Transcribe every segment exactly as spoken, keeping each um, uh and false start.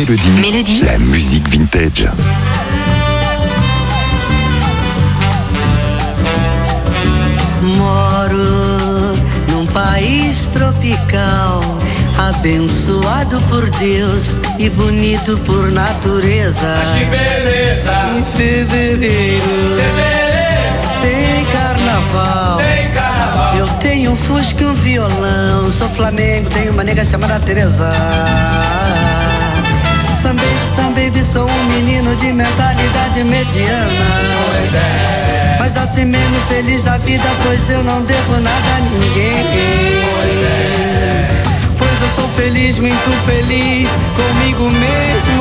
Mélodie. Mélodie. La musique vintage. Moro num país tropical, abençoado por Deus e bonito por natureza. Mas que beleza! Em fevereiro, fevereiro tem carnaval. Tem carnaval. Eu tenho um fusca e um violão. Sou Flamengo, tenho uma nega chamada Teresa. Some baby, some baby, sou um menino de mentalidade mediana. Pois é. Mas assim mesmo feliz da vida, pois eu não devo nada a ninguém. Pois é. Pois eu sou feliz, muito feliz comigo mesmo.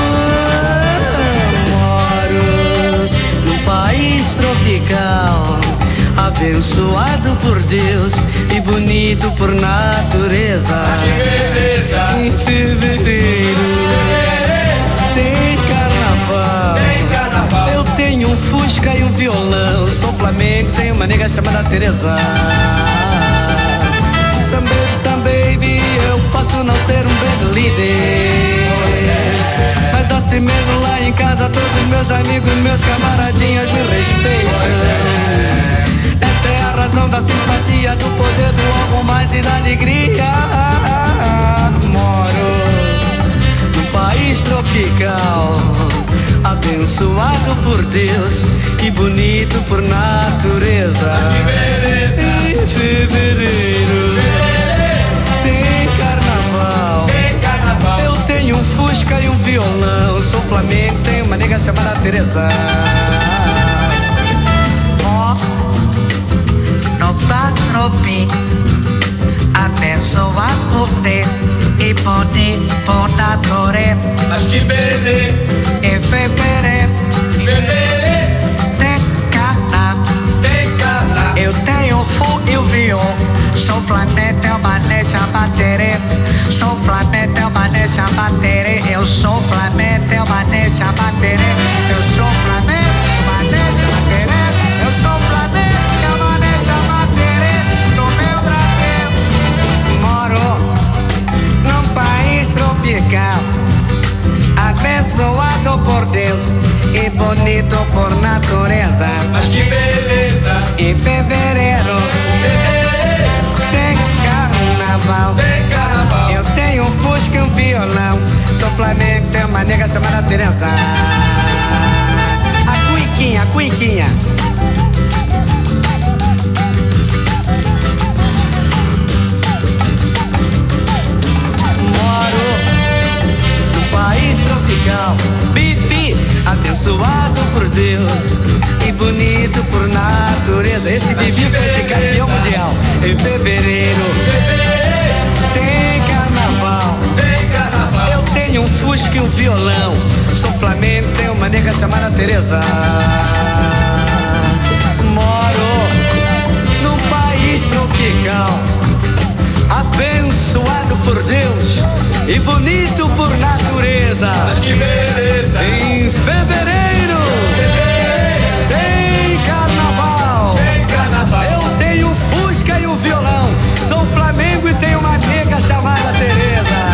Moro num país tropical, abençoado por Deus e bonito por natureza. Mas que beleza! Em fevereiro tem carnaval. Tem carnaval. Eu tenho um fusca e um violão. Sou Flamengo, tenho uma nega chamada Teresa. Some baby, some baby, eu posso não ser um band líder, mas assim mesmo lá em casa todos meus amigos, meus camaradinhas me respeitam. Essa é a razão da simpatia, do poder do algo mais e da alegria. Moro num país tropical, abençoado por Deus e bonito por natureza. Mas que beleza! Em fevereiro tem carnaval. Tem carnaval. Eu tenho um fusca e um violão. Sou Flamengo, tenho uma nega chamada Teresa. Ó, tropa tropi, abençoado por Deus e bonito por natureza. Mas que beleza! Em fevereiro Fevereiro tem carnaval. tem carnaval. Eu tenho o fu e o viol. Sou Flamengo, tenho uma nega chamada Tereza. Sou Flamengo, tenho uma nega chamada Tereza. Eu sou Flamengo, tenho uma nega chamada Tereza. Eu sou Flamengo, uma nega chamada Tereza. Eu sou Flamengo, tenho uma nega chamada Tereza. No meu Brasil Moro num país tropical, abençoado por Deus e bonito por natureza. Mas que beleza! Em fevereiro Fevereiro tem carnaval. tem carnaval. Eu tenho um fusca e um violão. Sou Flamengo, tenho uma nega chamada Teresa. A cuiquinha, a cuiquinha. Moro num país tropical, Bibi, abençoado por Deus e bonito por natureza. Esse Bibi foi de campeão mundial. Em fevereiro tem carnaval. Tem carnaval. Eu tenho um fusca e um violão. Sou Flamengo, tenho uma nega chamada Teresa. Moro num país tropical, abençoado por Deus e bonito por natureza. Mas que beleza! Em fevereiro tem carnaval. Tem carnaval. Eu tenho um fusca e um violão. Sou Flamengo e tenho uma nega chamada Teresa.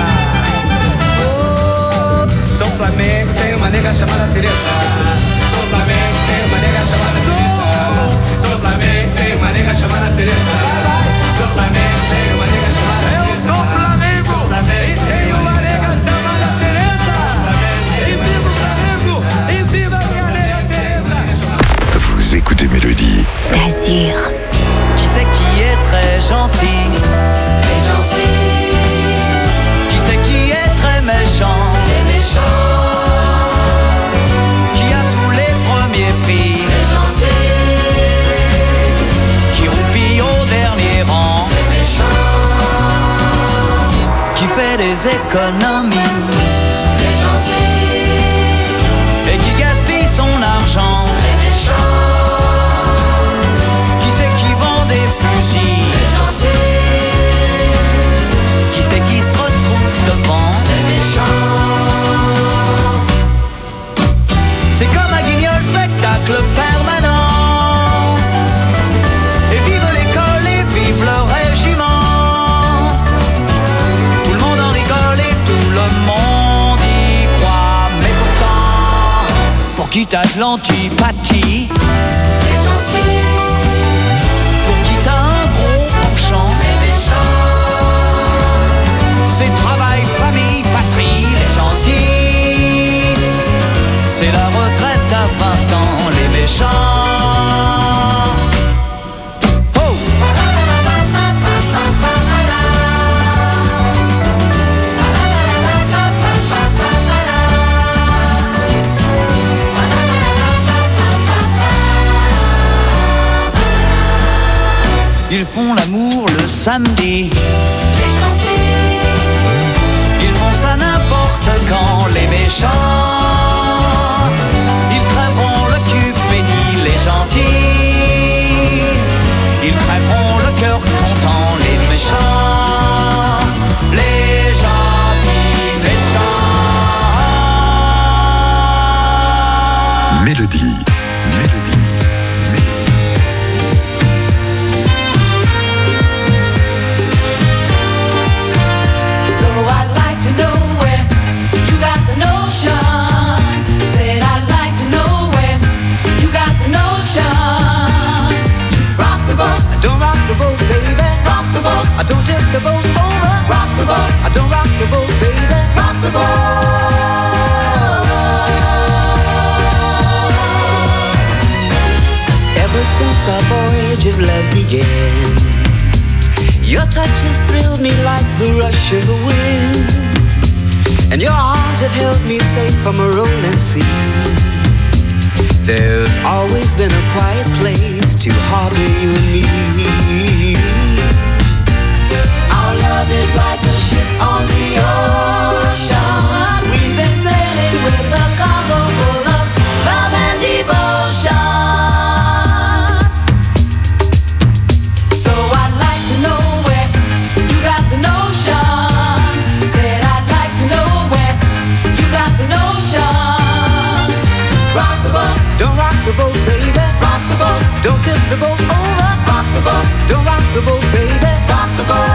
Oh, sou Flamengo, tenho uma nega chamada Teresa. Sou Flamengo, tem uma nega chamada Teresa. Sou Flamengo, tem uma nega chamada Teresa. Sou Flamengo, tem uma nega chamada Teresa. Eu sou Flamengo e tenho uma nega chamada Teresa. E viva o Flamengo e viva a minha nega Teresa. Vous écoutez Mélodie. D'Azur. Qui c'est qui est très gentil? Très gentil, Qui c'est qui est très méchant? très méchant, Qui a tous les premiers prix? très gentil, Qui roupille au dernier rang? très méchant, Qui fait des économies très gentil, et qui gaspille son argent? très méchant, Qui c'est qui vend des fusils? très gentil, Qui c'est qui se retrouve devant? très méchant. C'est comme à Guignol, spectacle permanent. Et vive l'école et vive le régiment. Tout le monde en rigole et tout le monde y qui t'as de l'antipathie, les gentils. Pour qui t'as un gros penchant, Les méchants. c'est travail, famille, patrie, les gentils. C'est la retraite à vingt ans, les méchants. Oh! Ils font l'amour le samedi, Les gentils. ils font ça n'importe quand, les méchants. Ils crèveront le cul béni, les gentils. Ils crèveront le cœur content, les méchants. Les gentils méchants. Mélodie. Mélodie. So I'd like to know where you got the notion. Said I'd like to know where you got the notion. Rock the boat, Don't rock the boat, baby. rock the boat, I don't tip the boat over. rock the boat, I don't rock the boat, baby. rock the boat. Ever since our voyage of love began, your touch has thrilled me like the rush of the wind, and your arms have held me safe from a rolling sea. There's always been a quiet place to harbor you and me. Our love is like a ship on the ocean. We've been sailing with a cargo full of love and devotion. So I'd like to know where you got the notion. Said I'd like to know where you got the notion. Rock the boat, Don't rock the boat, baby. rock the boat, Don't tip the boat over. rock the boat, Don't rock the boat, baby. rock the boat.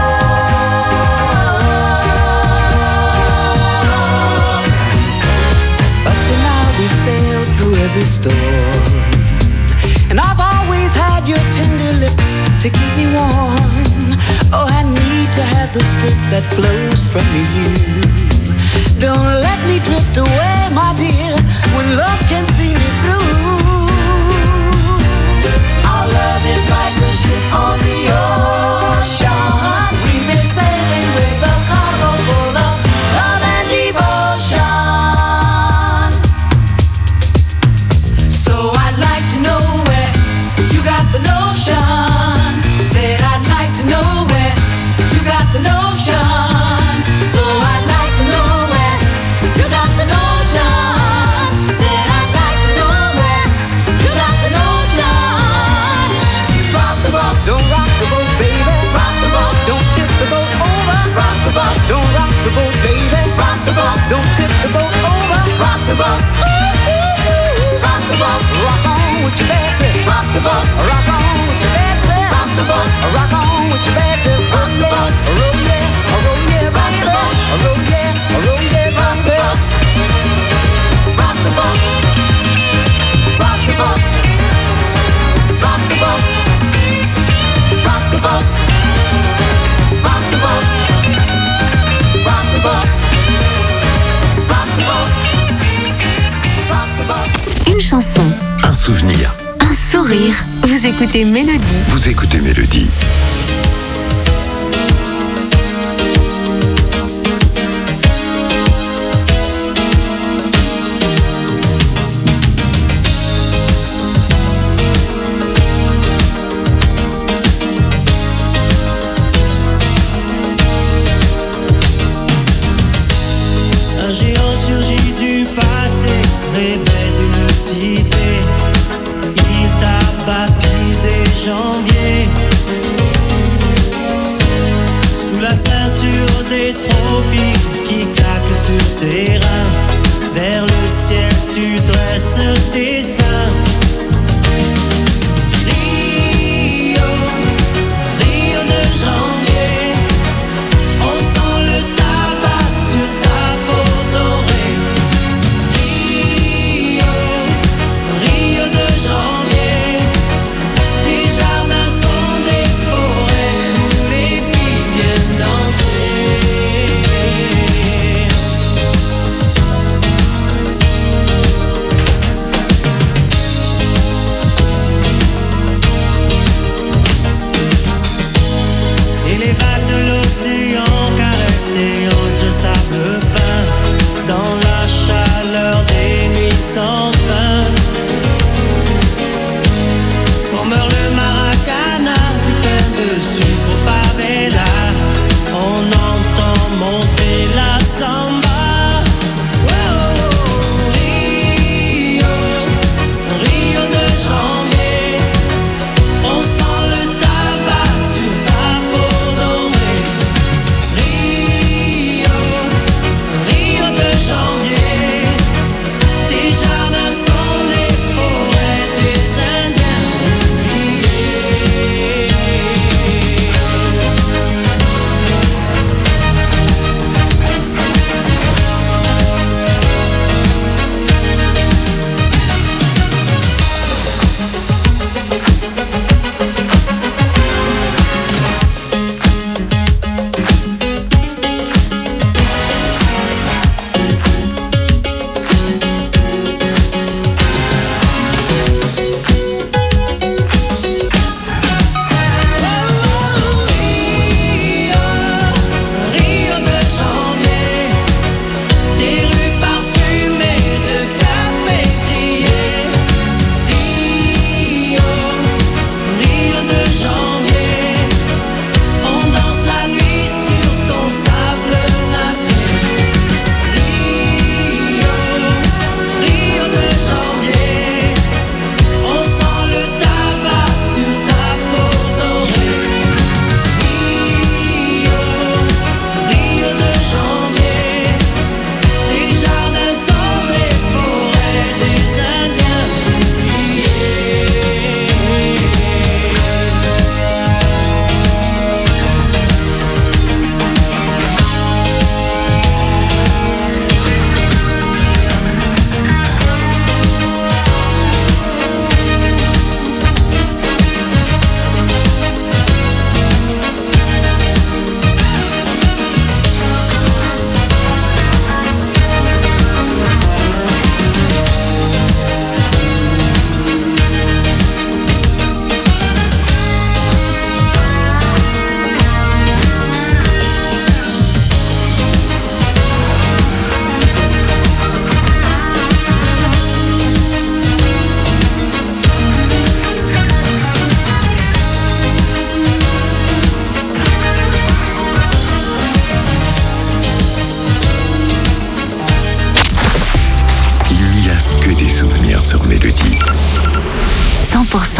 Up to now we sailed through every storm, and I've always had your tender lips to keep me warm. Oh, I need to have the strength that flows from you. Don't let me drift away, my dear, when love can see me through. Our love is like a ship on the ocean. We've been sailing with a cargo full of love and devotion. So I'd like to know where you got the notion. Said I'd like to know where you got the notion. So I'd like to know where you got the notion. Said I'd like to know where you got the notion. Rock the boat, Don't rock the boat, baby. rock the boat, Don't tip the boat over. rock the boat, Don't rock the boat, baby. rock the boat, Don't tip the boat over. rock the boat, rock the boat, Rock on with your bad tip. rock the boat, Rock on with your bad tip. rock the boat, Rock on with your bad tip. rock the boat, Roll yeah, roll yeah, rock the boat, roll yeah, roll yeah, rock the boat, rock the boat, rock the boat, rock the boat, rock the boat, rock the boat, rock the boat, rock the boat, rock the boat. Une chanson, Un souvenir. un sourire. Vous écoutez Mélodie. Vous écoutez Mélodie. Un géant surgit du passé, rêvait d'une cité. Il t'a baptisé janvier. Sous la ceinture des tropiques qui claquent sur tes reins, vers le ciel tu dresses tes seins. Rio, Rio de janvier, on sent le tabac sur ta peau dorée. Rio,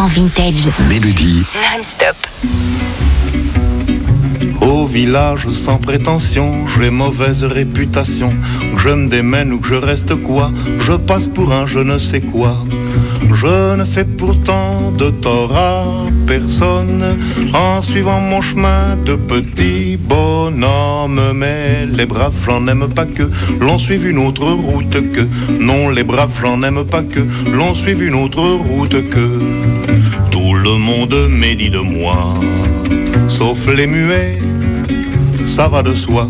cents vintage. Mélodie. Non-stop. Au village sans prétention, j'ai mauvaise réputation. Que je me démène ou que je reste quoi, je passe pour un je ne sais quoi. Je ne fais pourtant de tort à personne en suivant mon chemin de petit bonhomme. Mais les braves, j'en aime pas que l'on suive une autre route que. Non, les braves, j'en aime pas que l'on suive une autre route que. Tout le monde médit de moi, sauf les muets, ça va de soi.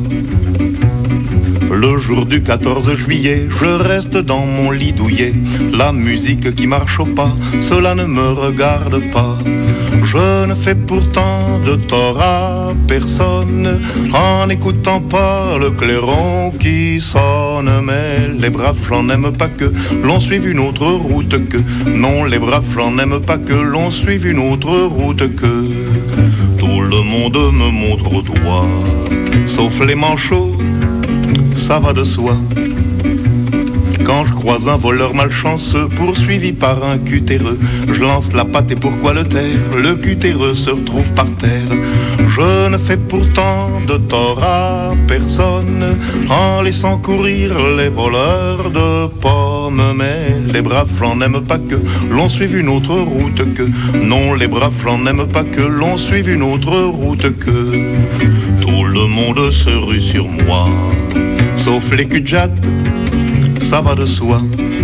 Le jour du quatorze juillet, je reste dans mon lit douillet. La musique qui marche au pas, cela ne me regarde pas. Je ne fais pourtant de tort à personne en n'écoutant pas le clairon qui sonne. Mais les braves, j'en aime pas que l'on suive une autre route que. Non, les braves, j'en aime pas que l'on suive une autre route que. Tout le monde me montre au doigt, sauf les manchots, ça va de soi. Quand je croise un voleur malchanceux poursuivi par un cutéreux, je lance la patte et pourquoi le taire? Le cutéreux se retrouve par terre. Je ne fais pourtant de tort à personne en laissant courir les voleurs de pommes. Mais les braves, j'en aime pas que l'on suive une autre route que. Non, les braves, j'en aime pas que l'on suive une autre route que. Tout le monde se rue sur moi, sauf les cul-de-jatte, ça va de soi.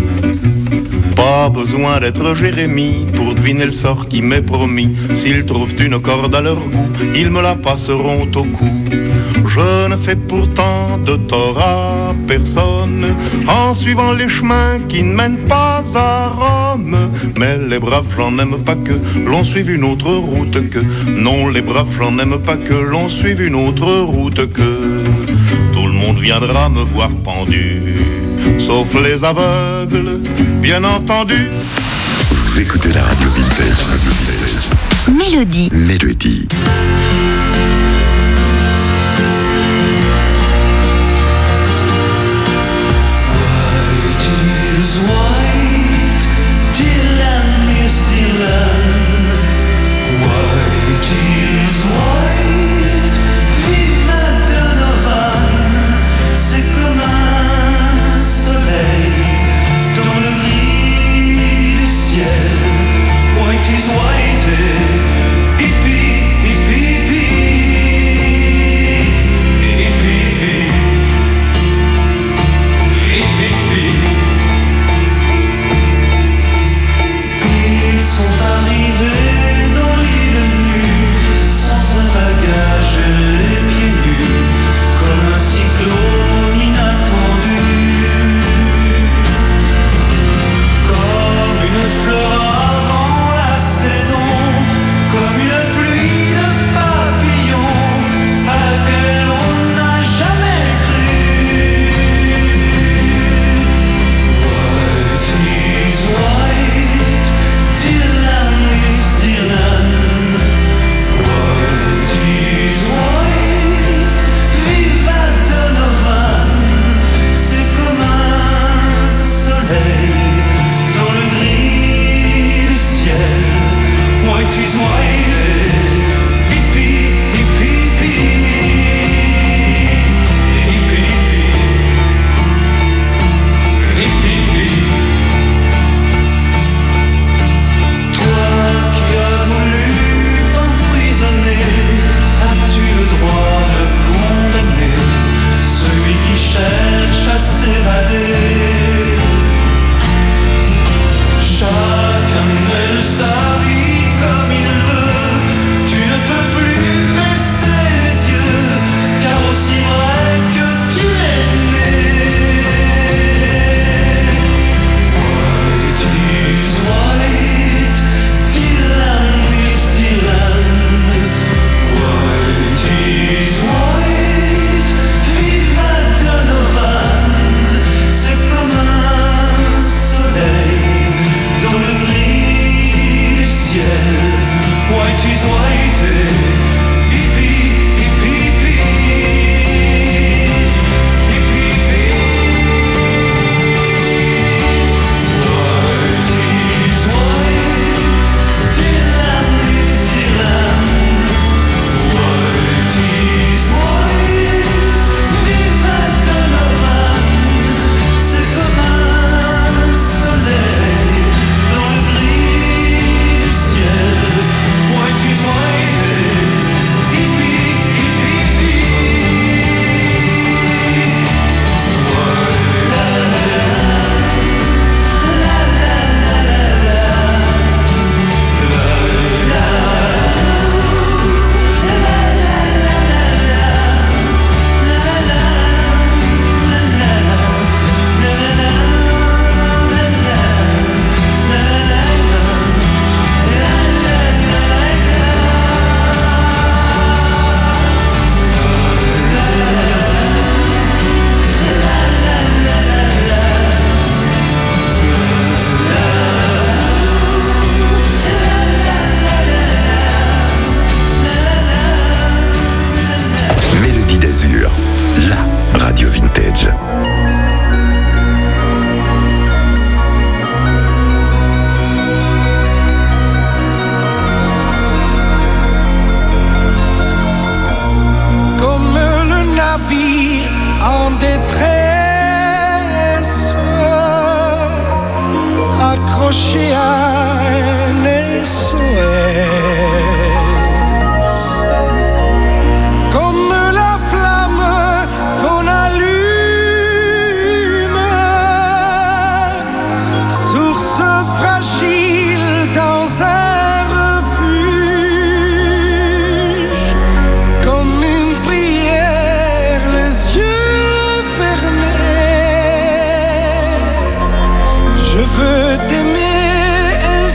Pas besoin d'être Jérémie pour deviner le sort qui m'est promis. S'ils trouvent une corde à leur goût, ils me la passeront au cou. Je ne fais pourtant de tort à personne en suivant les chemins qui ne mènent pas à Rome. Mais les braves, j'en aime pas que l'on suive une autre route que. Non, les braves, j'en aime pas que l'on suive une autre route que. Tout le monde viendra me voir pendu, sauf les aveugles, bien entendu. Vous écoutez la radio vintage. Radio vintage. Mélodie. Mélodie. White is white, hippie, hippie. ocean S O S. Comme la flamme qu'on allume, source fragile dans un refuge, comme une prière, les yeux fermés. Je veux t'aimer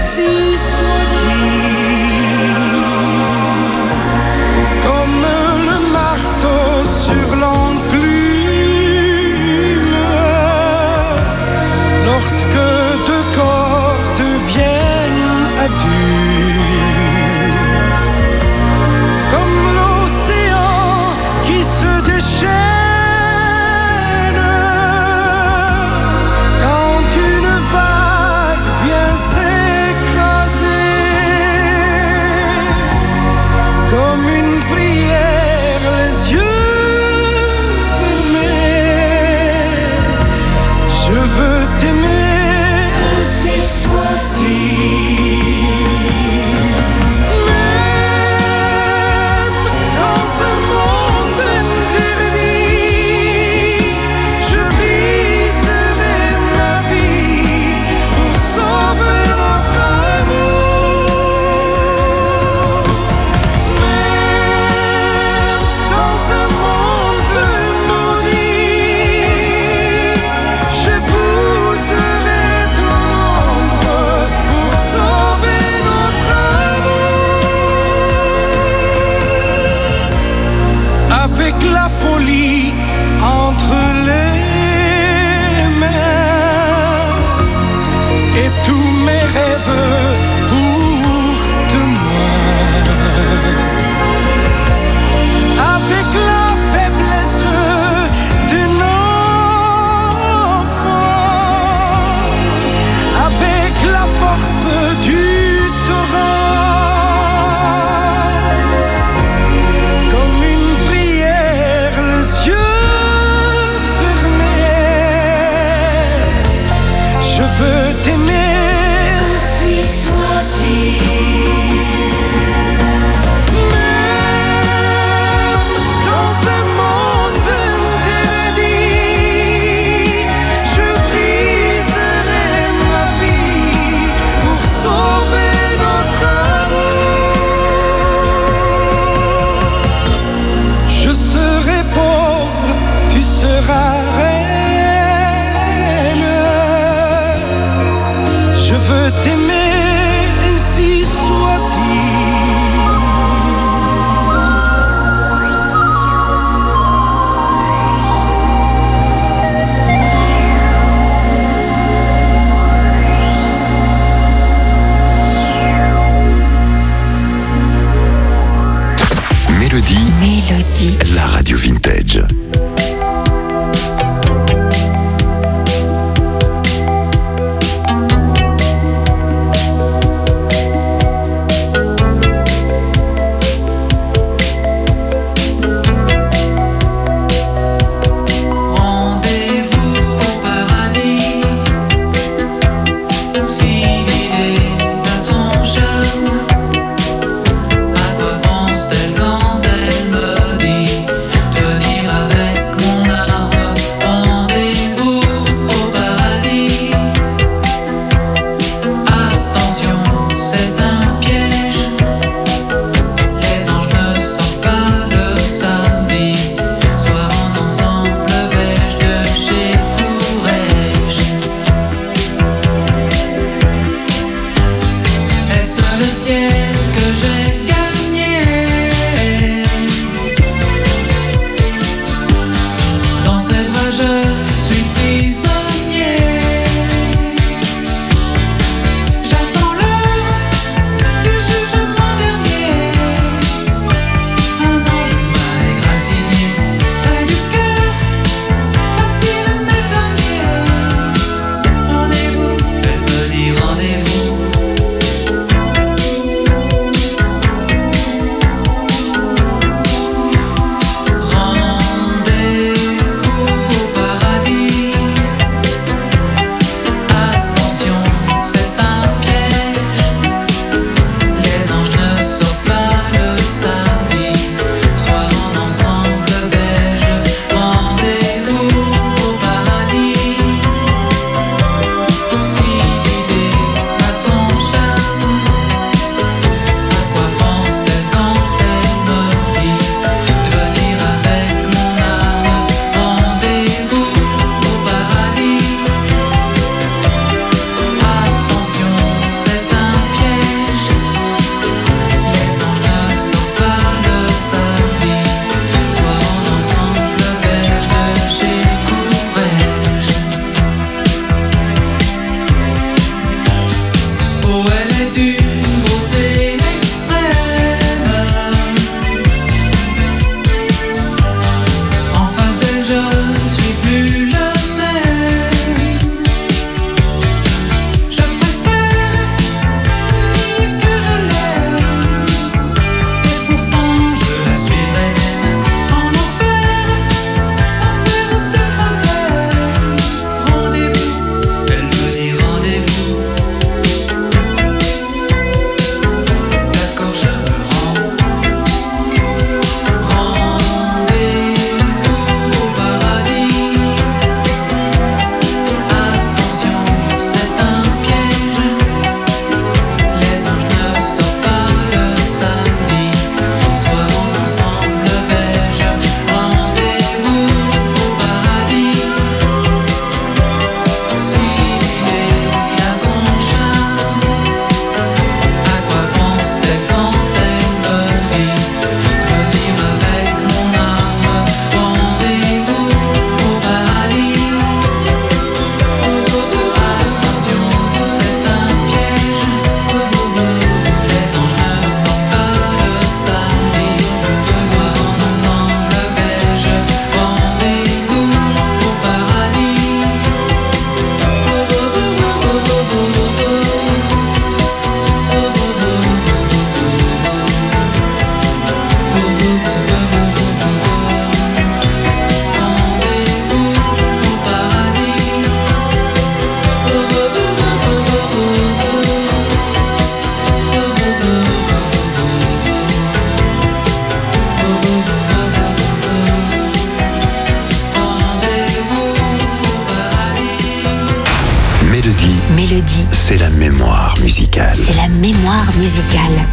Mélodie. C'est la mémoire musicale. C'est la mémoire musicale.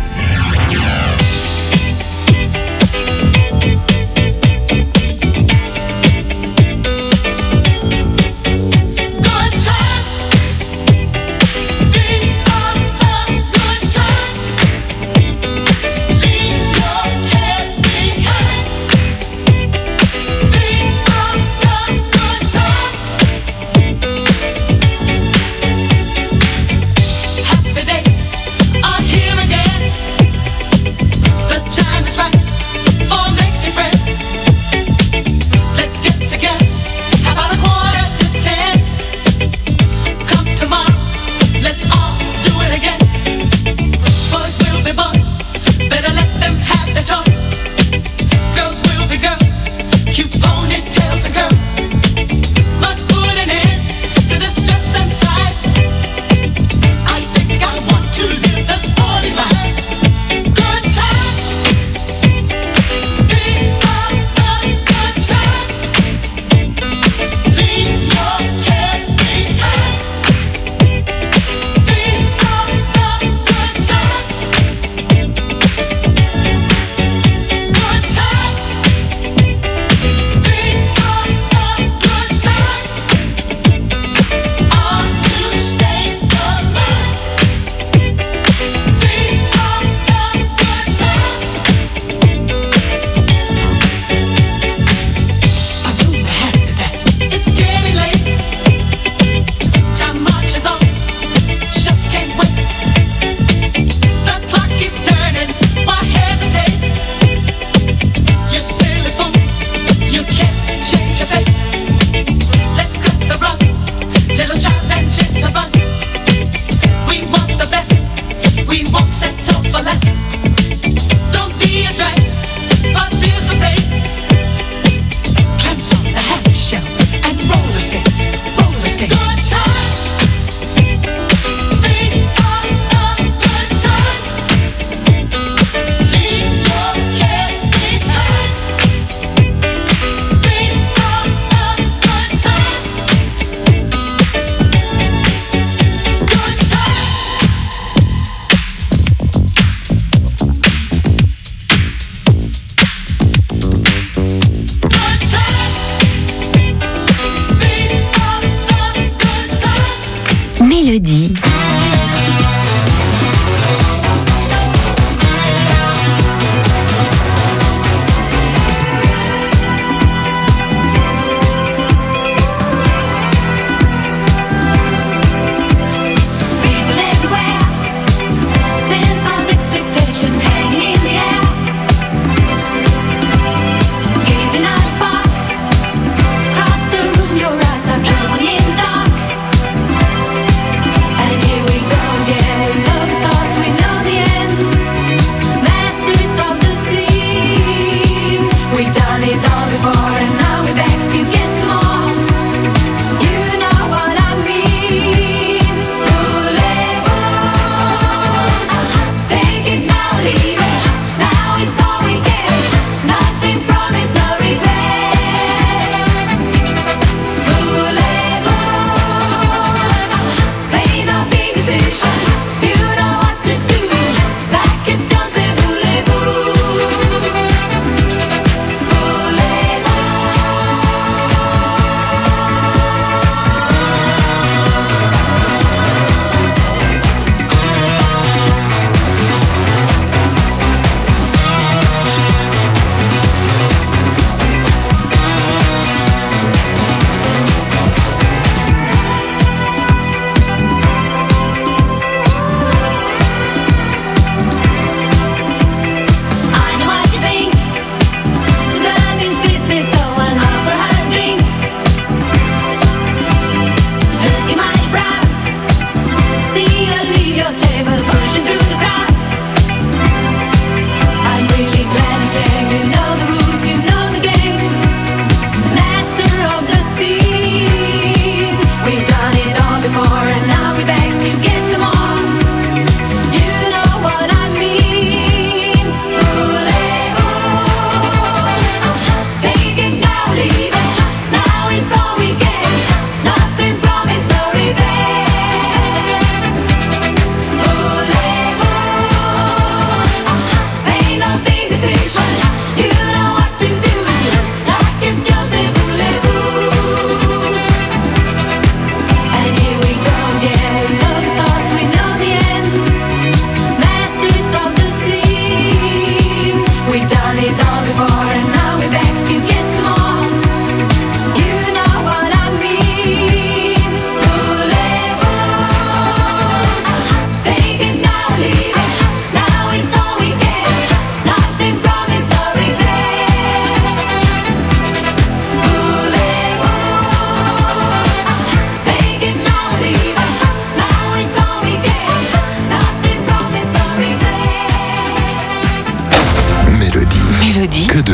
Mélodie. And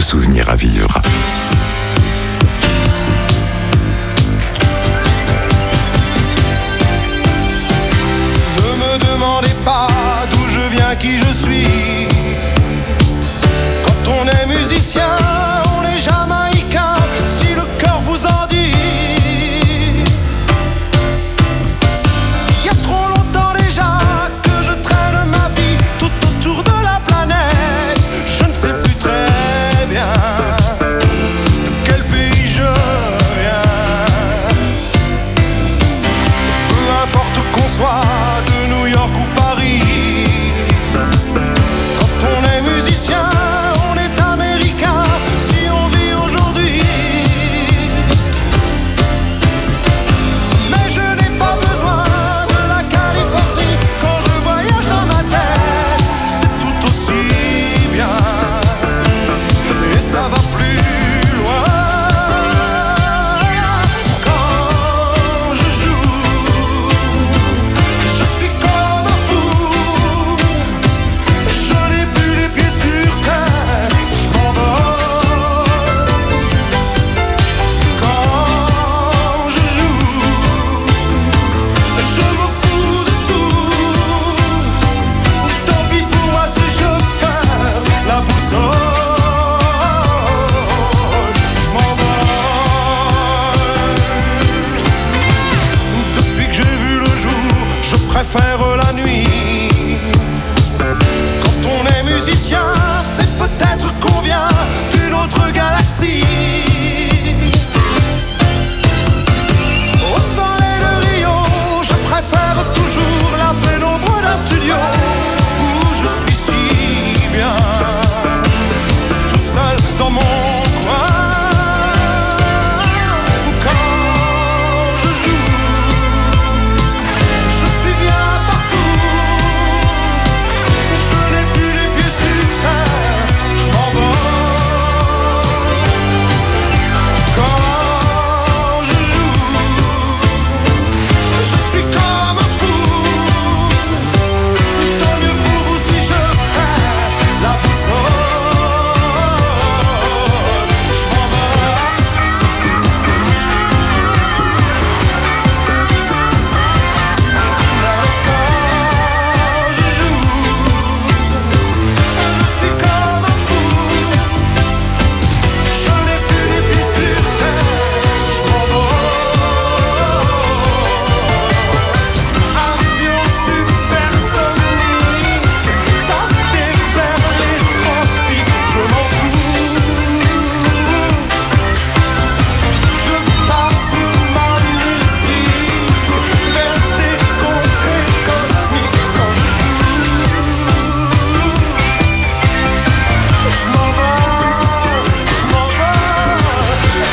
souvenirs à vivre. Ne me demandez pas d'où je viens, qui je suis. Quand on est musicien, on est jamaïcain, si le cœur vous en dit. Il y a trop longtemps déjà que je traîne ma vie tout autour de la planète. Je ne sais plus très bien de quel pays je viens. Peu importe qu'on soit de New York ou Paris, quand on est musicien, on est américain, si on vit aujourd'hui. Mais je n'ai pas besoin de la Californie quand je voyage dans ma tête, c'est tout aussi bien. Et ça va plus loin. Quand je joue, je suis comme un fou. Je n'ai plus les pieds sur terre, je m'envole. Quand je joue, je me fous de tout. Tant pis pour moi si je perds la boussole. Je m'envole. Depuis que j'ai vu le jour, je préfère la nuit. Quand on est musicien, c'est peut-être qu'on vient d'une autre galaxie. Au soleil de Rio, je préfère toujours la pénombre d'un studio où je suis si bien, tout seul dans mon coin. Quand je joue, je suis bien partout. Je n'ai plus les pieds sur terre, je m'envole. Quand je joue, je suis comme un fou. Tant mieux pour vous si je perds la boussole. Je m'envole. Quand je joue, je suis comme un fou. Je n'ai plus les pieds sur terre, je m'envole. Avion supersonique, porté vers les tropiques, je m'en fous. Je pars sur ma musique vers des contrées cosmiques. Quand je joue, je m'envole, je m'envole, je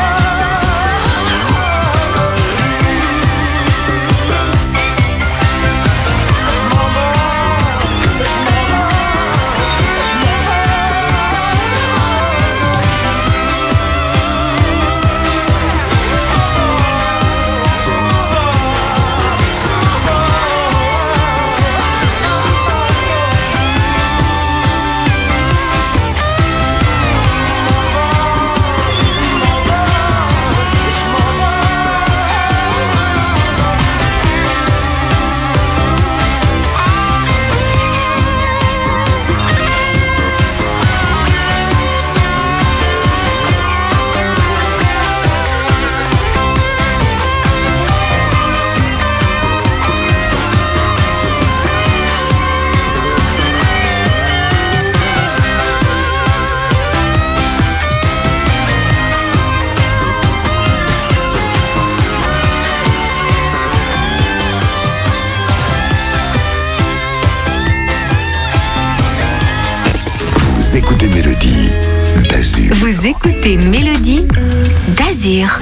Vous écoutez Mélodie d'Azur. Vous écoutez Mélodie d'Azur.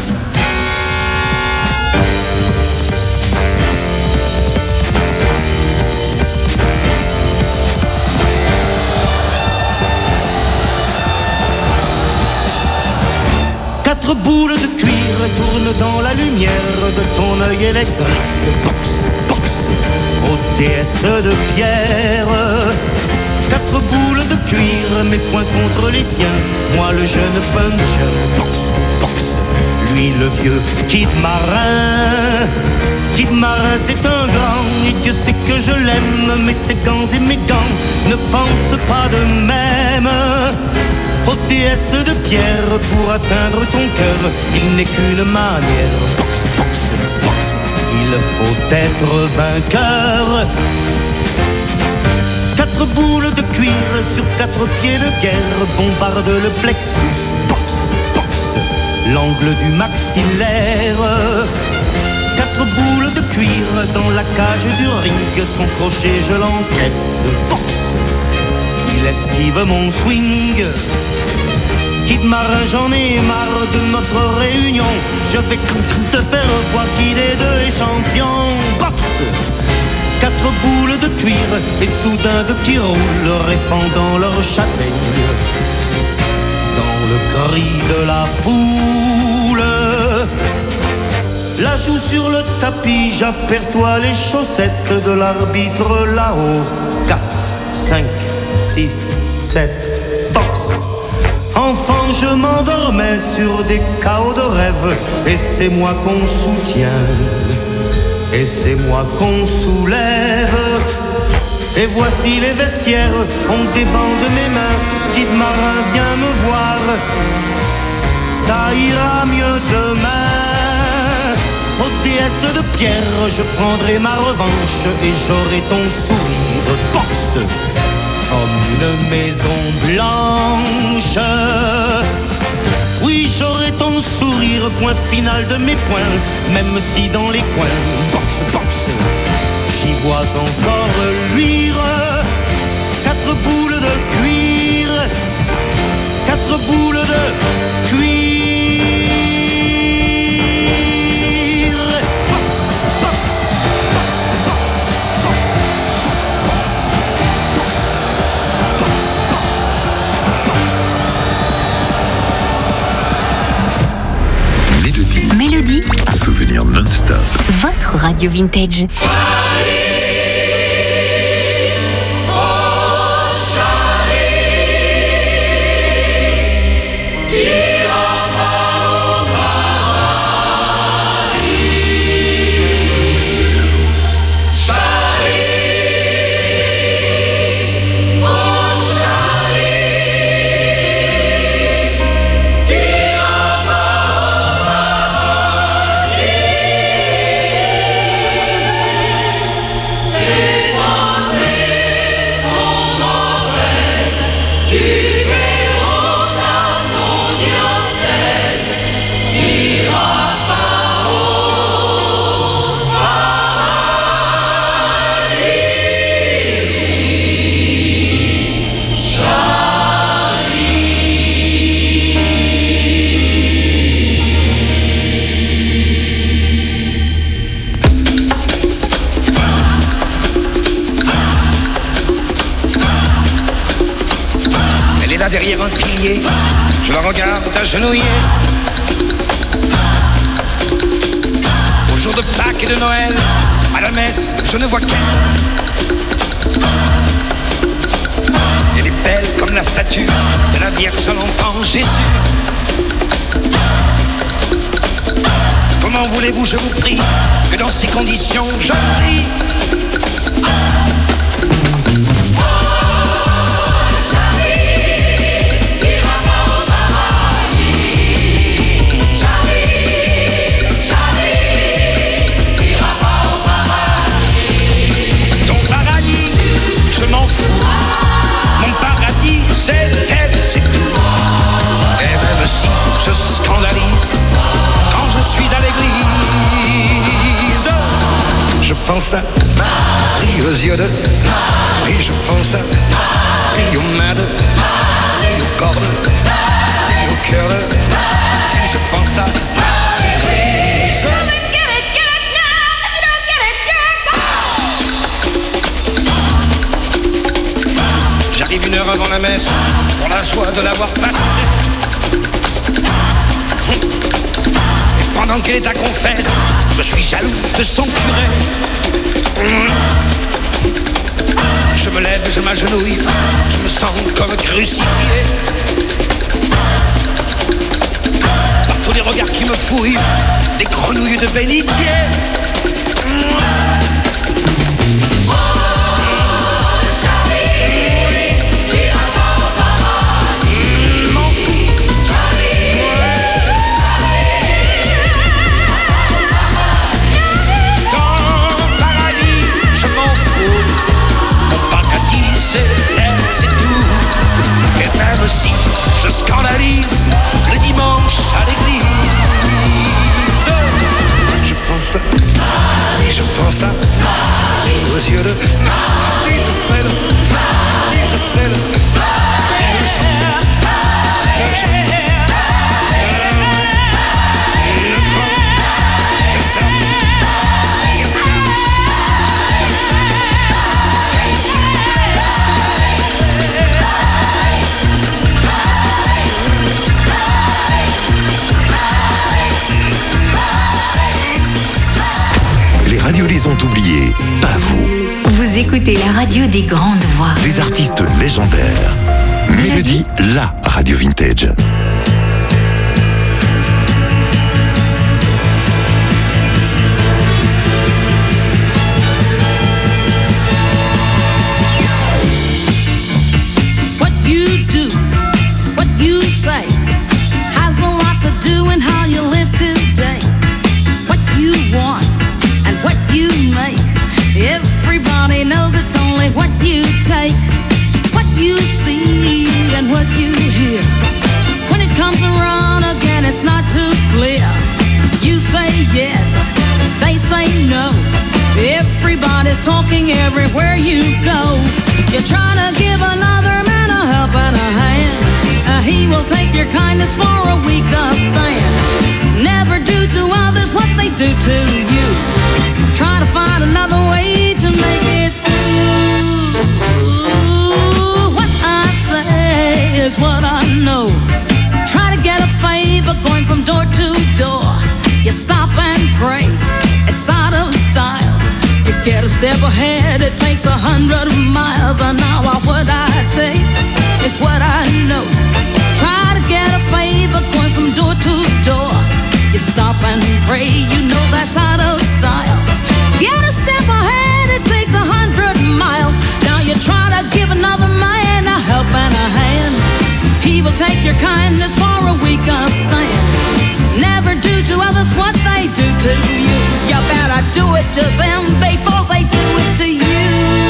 Quatre boules de cuir tournent dans la lumière de ton œil électrique. Box, box, ô déesse de pierre. Quatre boules de cuir, mes poings contre les siens. Moi le jeune puncher, boxe, boxe. Lui le vieux Kid Marin. Kid Marin c'est un grand, et Dieu sait que je l'aime. Mais ses gants et mes gants ne pensent pas de même. Ô déesse de pierre, pour atteindre ton cœur, il n'est qu'une manière. Boxe, boxe, boxe. Il faut être vainqueur. Quatre boules de cuir sur quatre pieds de guerre bombardent le plexus. Boxe, boxe, l'angle du maxillaire. Quatre boules de cuir dans la cage du ring. Son crochet je l'encaisse. Boxe, il esquive mon swing. Kid Marin, j'en ai marre de notre réunion. Je vais te faire voir qui des deux est champion. Boxe, quatre boules de cuir et soudain de qui roulent, répandant leur châtaigne dans le cri de la foule. La joue sur le tapis, j'aperçois les chaussettes de l'arbitre là-haut. Quatre, cinq, six, sept, boxe. Enfant, je m'endormais sur des chaos de rêve. Et c'est moi qu'on soutient, et c'est moi qu'on soulève. Et voici les vestiaires, on débande mes mains. Kid Marin, viens me voir, ça ira mieux demain. Ô déesse de pierre, je prendrai ma revanche et j'aurai ton sourire. Boxe, comme une maison blanche. Oui, j'aurai ton sourire, point final de mes points. Même si dans les coins, boxe, boxe, j'y vois encore luire. Quatre boules de cuir, quatre boules de cuir. Boxe, boxe, boxe, boxe, boxe, boxe, boxe, boxe, boxe, boxe, boxe. Mélodie. Mélodie. Un souvenir non-stop. Votre radio vintage. Derrière un pilier, je la regarde agenouillée. Au jour de Pâques et de Noël, à la messe, je ne vois qu'elle. Elle est belle comme la statue de la Vierge à l'enfant Jésus. Comment voulez-vous, je vous prie, que dans ces conditions je prie? Mon paradis, c'est elle, c'est tout. Et même si je scandalise quand je suis à l'église, je pense à Marie aux yeux de Marie, je pense à Marie aux mains de Marie, au corps de Marie, au cœur de Marie, je pense à Marie. J'arrive une heure avant la messe pour la joie de l'avoir passée. Et pendant qu'elle est à confesse, je suis jaloux de son curé. Je me lève, je m'agenouille sens comme crucifié par tous les regards qui me fouillent, des grenouilles de bénitier. C'est tout. Et même si je scandalise le dimanche à l'église, je pense à Marie, je pense à Marie, aux yeux de Marie, je serai là, Marie, je serai là, et je chante, et je chante, et le grand, comme ça. Les radios les ont oubliés, pas vous. Vous écoutez la radio des grandes voix. Des artistes légendaires. Mélodie, la radio vintage. What you do, what you say, has a lot to do in how you live today. What you want and what you make, everybody knows it's only what you take. What you see and what you hear, when it comes around again it's not too clear. You say yes, they say no, everybody's talking everywhere you go. You're trying to give another man a helping a hand, uh, he will take your kindness for a weaker stand. Never do to others what they do to you, try to find another way to make it through. What I say is what I know, try to get a favor going from door to door. You stop and pray, it's out of style. You get a step ahead, it takes a hundred miles an hour. What I take is what I know, try to get a favor going from door to door. You stop and pray, you know that's out of style. Get a step ahead, it takes a hundred miles. Now you try to give another man a help and a hand, he will take your kindness for a weaker stand. Never do to others what they do to you, you better do it to them before they do it to you.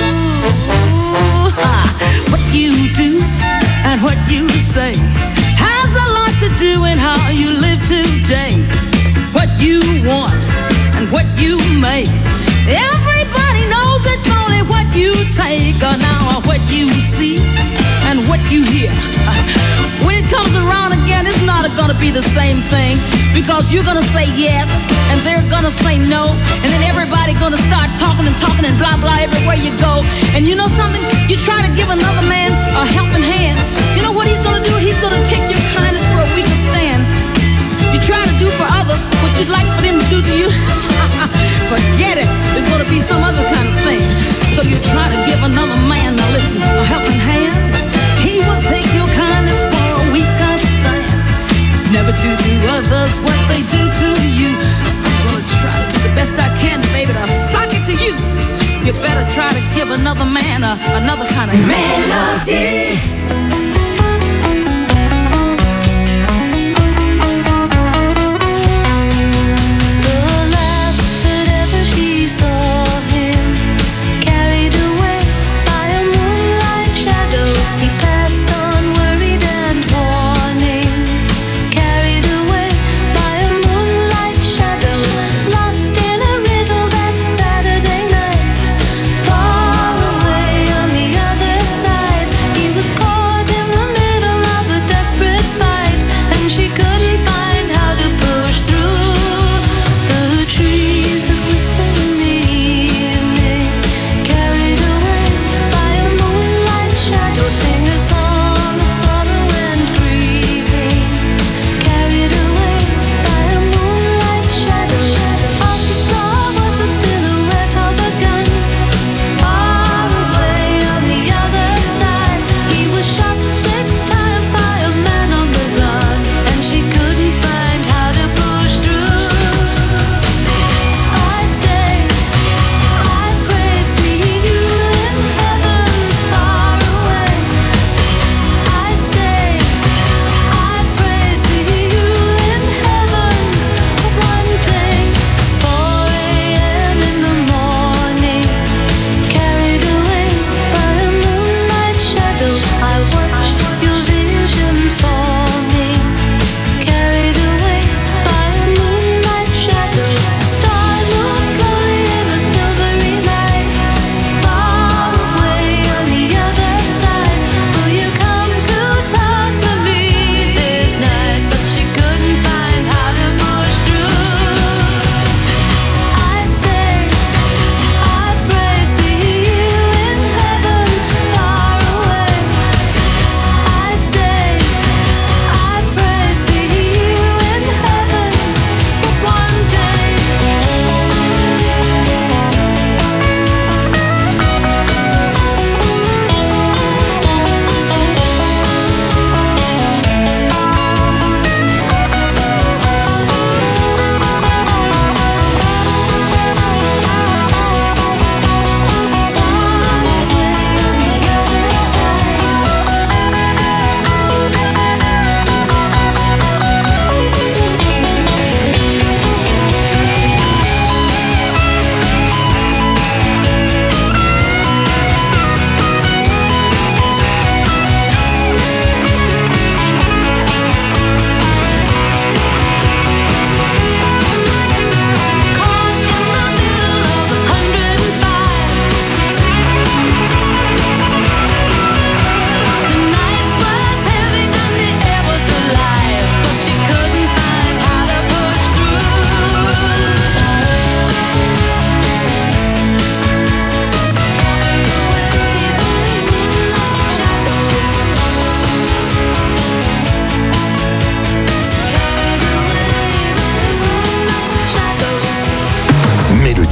What you do and what you say has a lot to do in how you live today. What you want and what you make, everybody knows it's only what you take. Or now what you see and what you hear, when it comes around again it's not gonna be the same thing, because you're gonna say yes and they're gonna say no, and then everybody gonna start talking and talking and blah blah everywhere you go. And you know something, you try to give another man a helping hand, you know what he's gonna do, he's gonna take your kindness for a weaker stand. You try to do for others what you'd like for them to do to you, forget it, it's gonna be some other kind of thing. So you try to give another man, now listen, a helping hand, he will take your kindness for a weaker stand. Never do to others what they do to you. I'm gonna try to do the best I can, baby, to sock it to you. You better try to give another man a, another kind of melody. Far away on the other side, he was caught in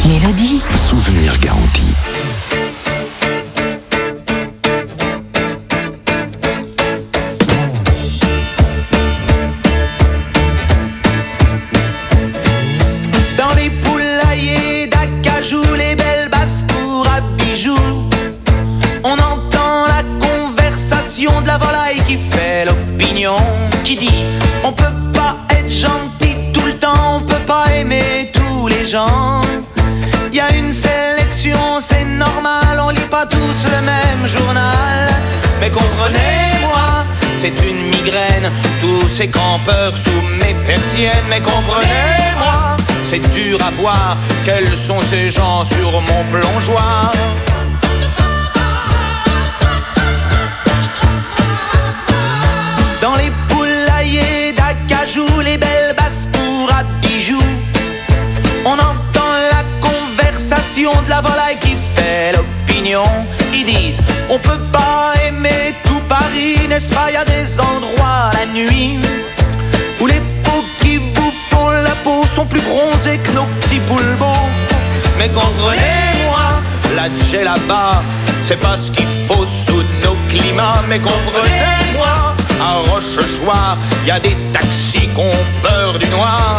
Mélodie. Souvenir garanti. Dans les poulaillers d'Acajou, les belles basses-cours à bijoux, on entend la conversation de la volaille qui fait l'opinion, qui disent on peut pas être gentil tout le temps, on peut pas aimer tous les gens. Y a une sélection, c'est normal, on lit pas tous le même journal. Mais comprenez-moi, c'est une migraine, tous ces campeurs sous mes persiennes. Mais comprenez-moi, c'est dur à voir, quels sont ces gens sur mon plongeoir. Dans les poulaillers d'Acajou, les belles basses-cours à bijoux, on entend la conversation de la volaille qui fait l'opinion. Ils disent, on peut pas aimer tout Paris, n'est-ce pas? Y a des endroits la nuit où les peaux qui vous font la peau sont plus bronzées que nos petits boulbeaux. Mais comprenez-moi, la j'ai là-bas, c'est pas ce qu'il faut sous nos climats. Mais comprenez-moi, à Rochechouart, y a des taxis qui ont peur du noir.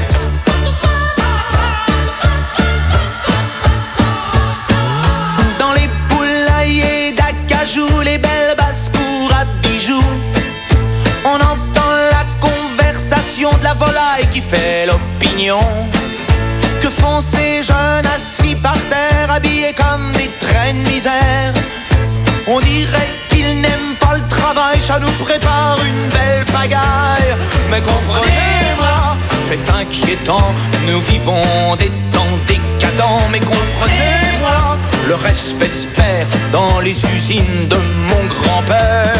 Dans les poulaillers d'Acajou, les belles basses-cours à bijoux, on entend la conversation de la volaille qui fait l'opinion. Que font ces jeunes assis par terre, habillés comme des traînes de misère? On dirait qu'ils n'aiment pas le travail, ça nous prépare une belle pagaille. Mais comprenez-moi, c'est inquiétant, nous vivons des temps décadents. Mais comprenez-moi, le respect se perd dans les usines de mon grand-père.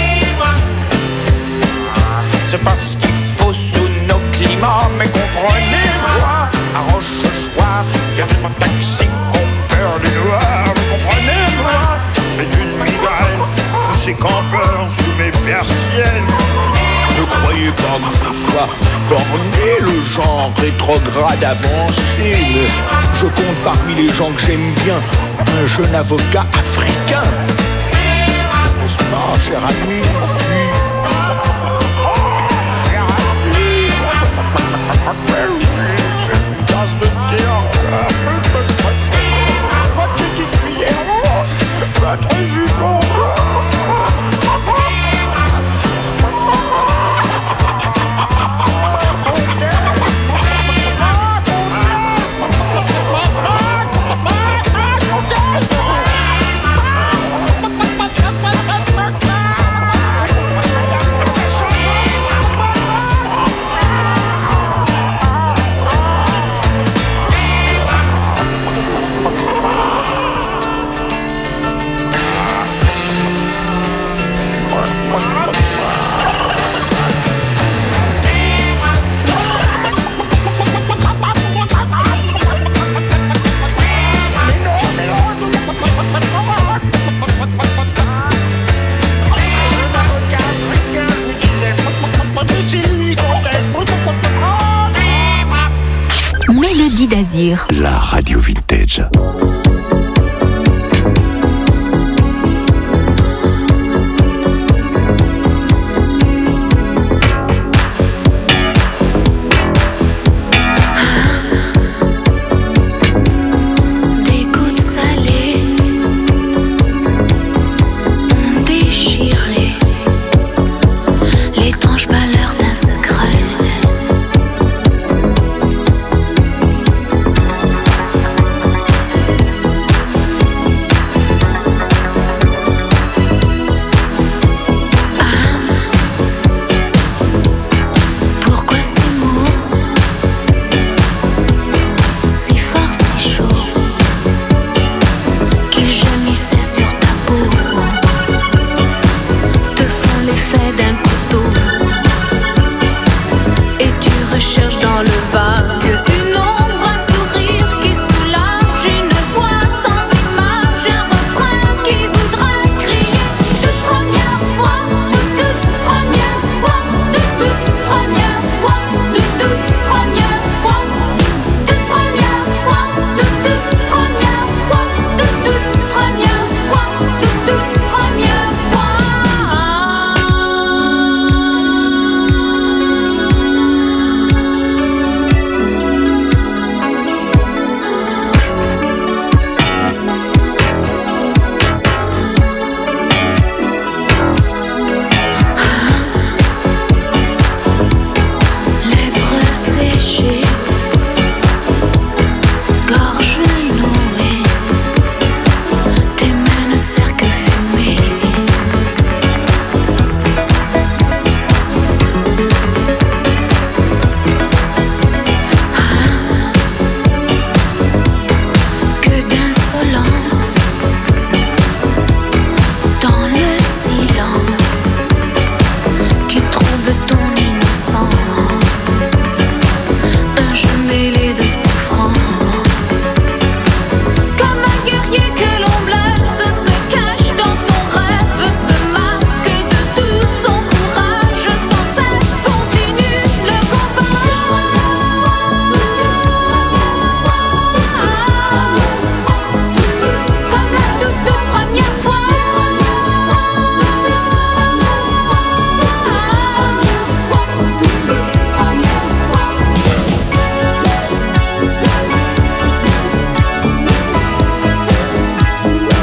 C'est pas ce qu'il faut sous nos climats. Mais comprenez-moi, à Rochechouart, y a des taxis qui ont peur du noir. Mais comprenez-moi, c'est une migraine, tous ces campeurs sous mes persiennes. Ne croyez pas que je sois borné, le genre rétrograde avancé. Mais je compte parmi les gens que j'aime bien un jeune avocat africain. N'est-ce pas, cher ami? Cher ami, une tasse de thé, votre petite cuillère, votre jupon. Mélodie d'Azur. La radio vintage.